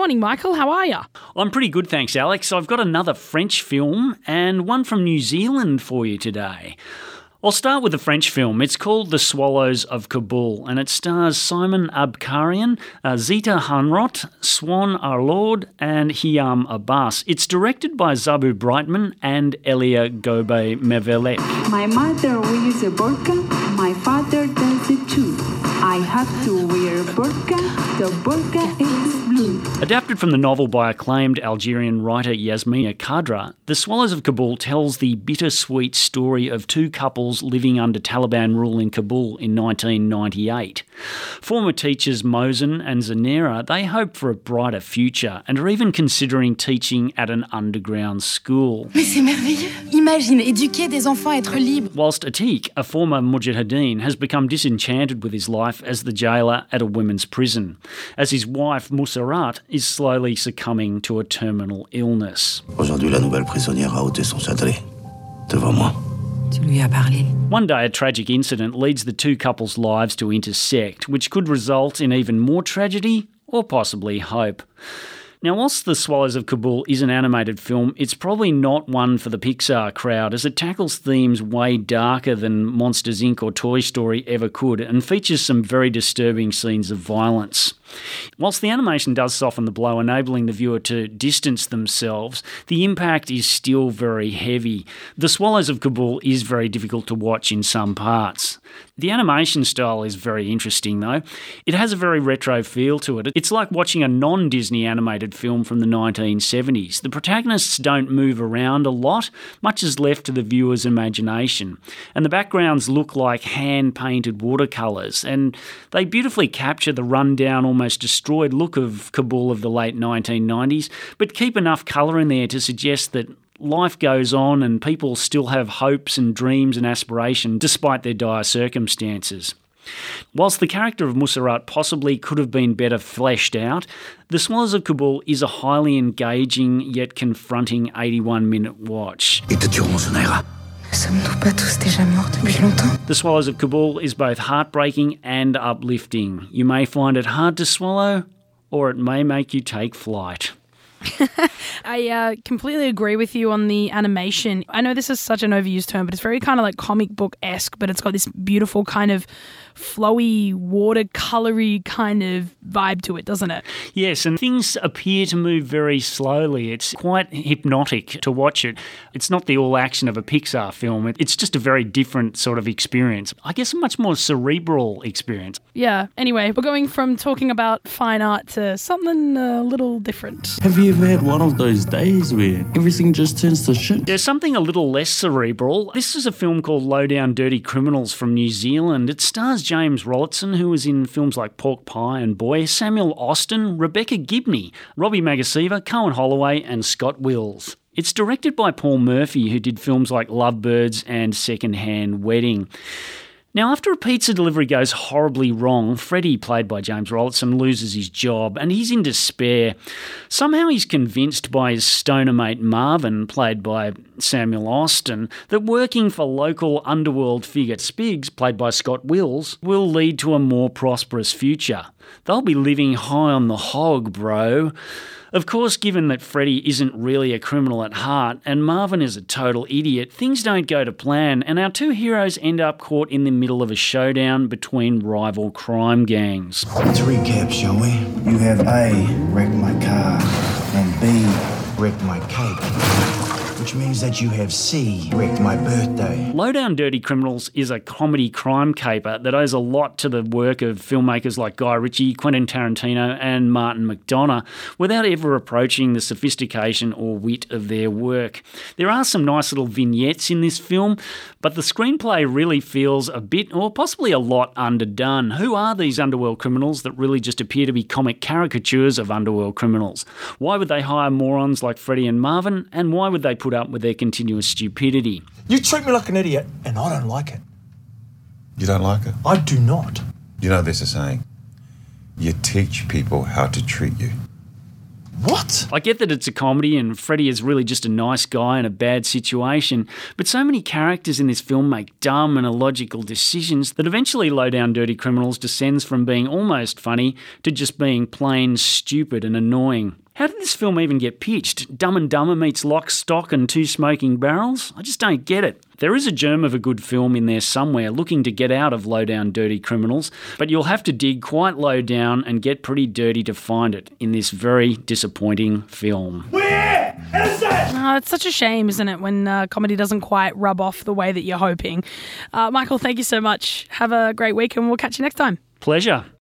morning, Michael. How are you? I'm pretty good, thanks, Alex. I've got another French film and one from New Zealand for you today. I'll start with the French film. It's called The Swallows of Kabul, and it stars Simon Abkarian, Zita Hanrot, Swan Arlord, and Hiam Abbas. It's directed by Zabu Brightman and Elia Gobe Mevelek. My mother wears a burqa, my father does it too. I have to wear burqa, the burqa is blue. Adapted from the novel by acclaimed Algerian writer Yasmina Khadra, The Swallows of Kabul tells the bittersweet story of two couples living under Taliban rule in Kabul in 1998. Former teachers Mohsen and Zanera, they hope for a brighter future and are even considering teaching at an underground school. Mais c'est merveilleux. Imagine éduquer des enfants, être libre. Whilst Atiq, a former Mujahideen, has become disenchanted with his life as the jailer at a women's prison, as his wife Moussarat is slowly succumbing to a terminal illness. Aujourd'hui, la nouvelle prisonnière a ôté son châtelet devant moi. Tu lui as parlé. One day, a tragic incident leads the two couples' lives to intersect, which could result in even more tragedy or possibly hope. Now, whilst The Swallows of Kabul is an animated film, it's probably not one for the Pixar crowd, as it tackles themes way darker than Monsters, Inc. or Toy Story ever could, and features some very disturbing scenes of violence. Whilst the animation does soften the blow, enabling the viewer to distance themselves, the impact is still very heavy. The Swallows of Kabul is very difficult to watch in some parts. The animation style is very interesting, though. It has a very retro feel to it. It's like watching a non-Disney animated film from the 1970s. The protagonists don't move around a lot, much is left to the viewer's imagination. And the backgrounds look like hand-painted watercolours, and they beautifully capture the run-down, almost destroyed look of Kabul of the late 1990s, but keep enough colour in there to suggest that life goes on and people still have hopes and dreams and aspirations despite their dire circumstances. Whilst the character of Moussarat possibly could have been better fleshed out, The Swallows of Kabul is a highly engaging yet confronting 81-minute watch. Et te tueront, Zanera. Ne sommes-nous pas tous déjà morts depuis longtemps? The Swallows of Kabul is both heartbreaking and uplifting. You may find it hard to swallow, or it may make you take flight. I completely agree with you on the animation. I know this is such an overused term, but it's very kind of like comic book-esque, but it's got this beautiful kind of flowy, watercolory kind of vibe to it, doesn't it? Yes, and things appear to move very slowly. It's quite hypnotic to watch it. It's not the all action of a Pixar film. It's just a very different sort of experience. I guess a much more cerebral experience. Yeah. Anyway, we're going from talking about fine art to something a little different. Have you ever had one of those days where everything just turns to shit? There's something a little less cerebral. This is a film called Low Down Dirty Criminals from New Zealand. It stars James Rollitson, who was in films like Pork Pie and Boy, Samuel Austin, Rebecca Gibney, Robbie Magasiva, Cohen Holloway and Scott Wills. It's directed by Paul Murphy, who did films like Lovebirds and Secondhand Wedding. Now, after a pizza delivery goes horribly wrong, Freddie, played by James Rollitson, loses his job and he's in despair. Somehow he's convinced by his stoner mate Marvin, played by Samuel Austin, that working for local underworld figure Spigs, played by Scott Wills, will lead to a more prosperous future. They'll be living high on the hog, bro. Of course, given that Freddie isn't really a criminal at heart and Marvin is a total idiot, things don't go to plan and our two heroes end up caught in the middle of a showdown between rival crime gangs. Let's recap, shall we? You have A, wrecked my car, and B, wrecked my cake. Which means that you have C, wrecked my birthday. Low Down Dirty Criminals is a comedy crime caper that owes a lot to the work of filmmakers like Guy Ritchie, Quentin Tarantino and Martin McDonagh without ever approaching the sophistication or wit of their work. There are some nice little vignettes in this film, but the screenplay really feels a bit or possibly a lot underdone. Who are these underworld criminals that really just appear to be comic caricatures of underworld criminals? Why would they hire morons like Freddie and Marvin, and why would they put up with their continuous stupidity? You treat me like an idiot, and I don't like it. You don't like it? I do not. You know there's a saying, you teach people how to treat you. What? I get that it's a comedy and Freddy is really just a nice guy in a bad situation, but so many characters in this film make dumb and illogical decisions that eventually Low Down Dirty Criminals descends from being almost funny to just being plain stupid and annoying. How did this film even get pitched? Dumb and Dumber meets Lock, Stock and Two Smoking Barrels? I just don't get it. There is a germ of a good film in there somewhere looking to get out of Low Down Dirty Criminals, but you'll have to dig quite low down and get pretty dirty to find it in this very disappointing film. Where is it? Oh, it's such a shame, isn't it, when comedy doesn't quite rub off the way that you're hoping. Michael, thank you so much. Have a great week and we'll catch you next time. Pleasure.